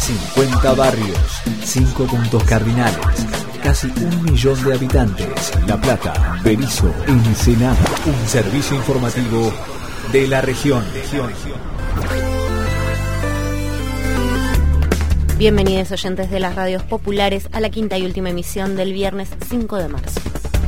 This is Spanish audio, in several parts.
50 barrios, 5 puntos cardinales, casi 1 millón de habitantes. La Plata, Berisso, Ensenada. Un servicio informativo de la región. Bienvenidos oyentes de las radios populares a la quinta y última emisión del viernes 5 de marzo.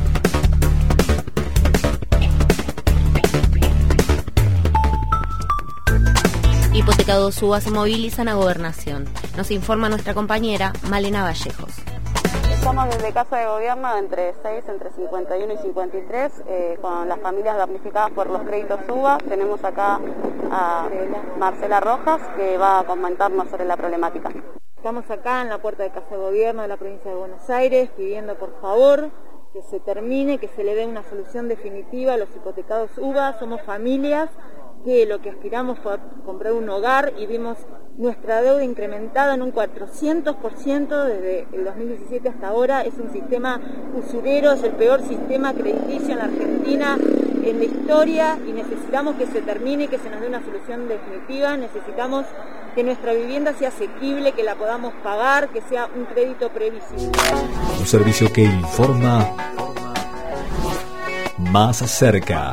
Hipotecados UBA se movilizan a Gobernación. Nos informa nuestra compañera Malena Vallejos. Estamos desde Casa de Gobierno entre 51 y 53 con las familias damnificadas por los créditos UBA. Tenemos acá a Marcela Rojas que va a comentarnos sobre la problemática. Estamos acá en la puerta de Casa de Gobierno de la provincia de Buenos Aires pidiendo por favor que se termine, que se le dé una solución definitiva a los hipotecados UBA. Somos familias que lo que aspiramos fue a comprar un hogar y vimos nuestra deuda incrementada en un 400% desde el 2017 hasta ahora. Es un sistema usurero, es el peor sistema crediticio en la Argentina en la historia y necesitamos que se termine, que se nos dé una solución definitiva. Necesitamos que nuestra vivienda sea asequible, que la podamos pagar, que sea un crédito previsible. Un servicio que informa más cerca.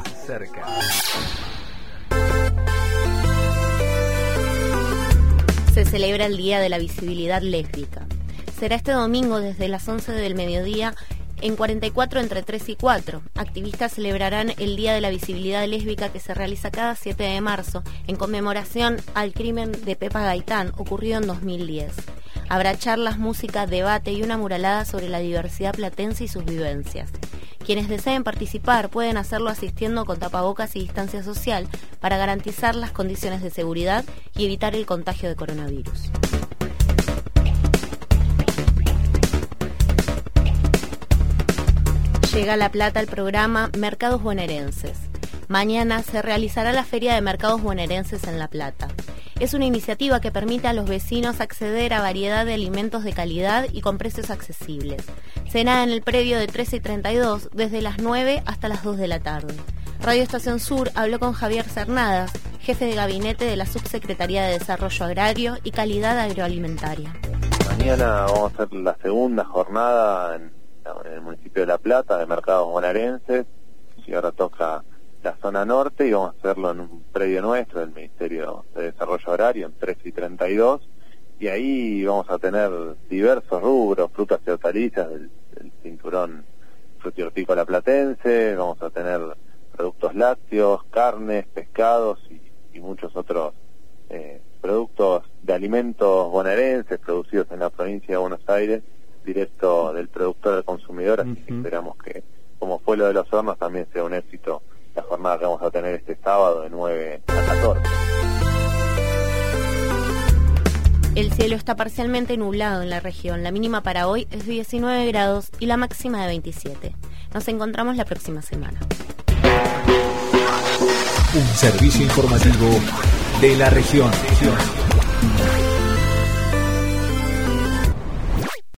Se celebra el Día de la Visibilidad Lésbica. Será este domingo desde las 11 del mediodía en 44 entre 3 y 4. Activistas celebrarán el Día de la Visibilidad Lésbica que se realiza cada 7 de marzo en conmemoración al crimen de Pepa Gaitán ocurrido en 2010. Habrá charlas, música, debate y una muralada sobre la diversidad platense y sus vivencias. Quienes deseen participar pueden hacerlo asistiendo con tapabocas y distancia social para garantizar las condiciones de seguridad y evitar el contagio de coronavirus. Llega a La Plata el programa Mercados Bonaerenses. Mañana se realizará la Feria de Mercados Bonaerenses en La Plata. Es una iniciativa que permite a los vecinos acceder a variedad de alimentos de calidad y con precios accesibles. Será en el predio de 13 y 32 desde las 9 hasta las 2 de la tarde. Radio Estación Sur habló con Javier Cernadas, jefe de gabinete de la Subsecretaría de Desarrollo Agrario y Calidad Agroalimentaria. Mañana vamos a hacer la segunda jornada en el municipio de La Plata de Mercados Bonaerenses y ahora toca la zona norte y vamos a hacerlo en un predio nuestro del Ministerio de Desarrollo Agrario en 13 y 32 y ahí vamos a tener diversos rubros, frutas y hortalizas del cinturón frutihortícola platense, vamos a tener productos lácteos, carnes, pescados y muchos otros productos de alimentos bonaerenses producidos en la provincia de Buenos Aires directo del productor al consumidor, así que esperamos que como fue lo de los hornos también sea un éxito la jornada que vamos a tener este sábado de 9 a 14. El cielo está parcialmente nublado en la región. La mínima para hoy es de 19 grados y la máxima de 27. Nos encontramos la próxima semana. Un servicio informativo de la región.